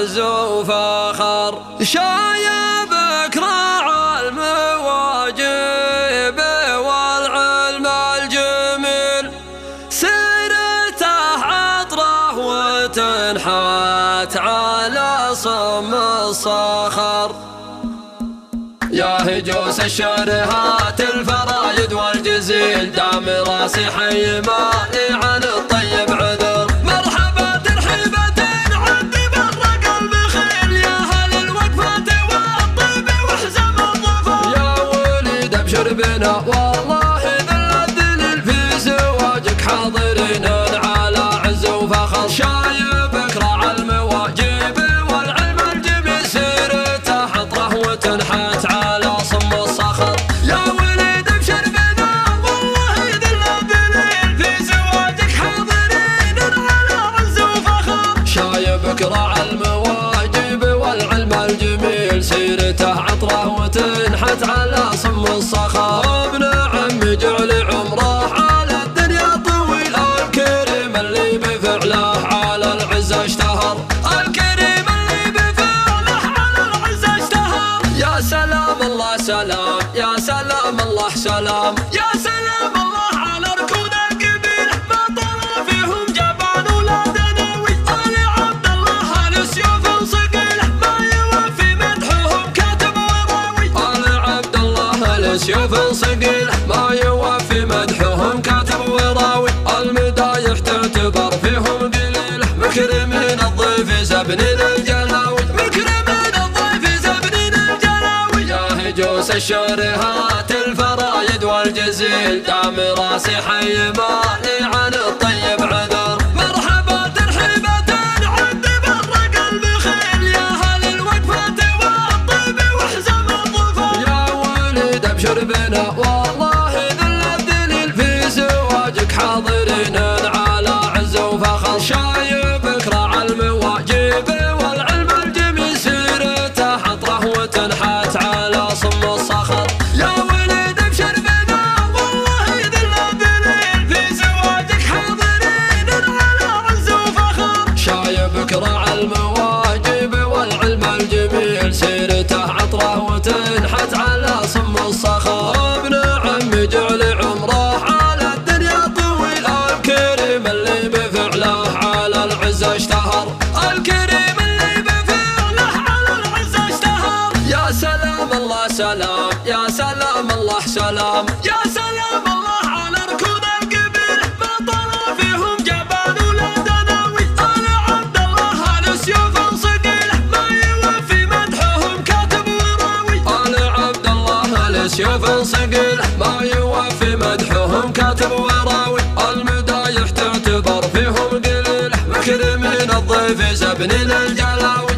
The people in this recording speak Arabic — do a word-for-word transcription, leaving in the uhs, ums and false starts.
عز وفخر. شايبك راعى المواجب والعلم الجميل، سيرته عطره وتنحت على صم الصخر. يا هجوس الشرهات الفرايد والجزيل، دام راسي حي مالي عن الطيب عذر. مرحبا ترحيبة عد بر قلب خيل، يا هل الوقفة والطيب وحزم الظفر. يا وليد ابشر بنا والله ذل الذليل، في زواجك حاضرين على عز وفخر. شايبك راعى المواجب والعلم الجميل، سيرته حطره وتنحت على صم الصخر. يا وليد ابشر بنا والله ذل الذليل، في زواجك حاضرين على عز وفخر. شايبك راعى المواجب والعلم الجميل، سيرته عطره وتنحت على صم الصخر. ابن عمي جعل عمره على الدنيا طويل، الكريم اللي بفعله على العز اشتهر. الكريم اللي بفعله على العز اشتهر. يا سلام الله سلام، يا سلام الله سلام، يا سلام الله على ركود القبيله، ما طلع فيهم جبان ولا دناوي. آل عبد الله السيوف صقيله، ما يوفي مدحهم كاتب وراوي. آل عبد الله السيوف صقيله، ما يوفي مدحهم كاتب وراوي. المدايح تعتبر فيهم قليله، مكرمين الضيف زبنين الجلاوي، مكرمين الضيف زبنين الجلاوي. يا هجوس الشرهات الفرايد والجزيل، دام راسي حي مالي عن الطيب عذر. مرحبا ترحيبة عد بر قلب خيل، يا هل الوقفة والطيب وحزم الظفر. يا وليد ابشر بنا والله ذل الذليل، في زواجك حاضرين على عز وفخر. شايبك راعى المواجب والعلم الجميل، سيرته حطره وتنحت على صم الصخر. يا وليد ابشر بنا والله ذل الذليل، في زواجك حاضرين على عز وفخر. شايبك راعى المواجب والعلم الجميل، سيرته عطره وتنحت على صم الصخر. ابن عمي جعل عمره على الدنيا طويل، الكريم اللي بفعله على العز اشتهر. الكريم اللي بفعله على العز اشتهر. يا سلام الله سلام، يا سلام الله سلام، يا سلام الله على ركود القبيله، ما طلع فيهم جبان ولا دناوي. آل عبد الله السيوف صقيله، ما يوفي مدحهم كاتب وراوي. آل عبد الله السيوف صقيله، ما يوفي مدحهم كاتب وراوي. المدايح تعتبر فيهم قليله، مكرمين الضيف زبنين الجلاوي.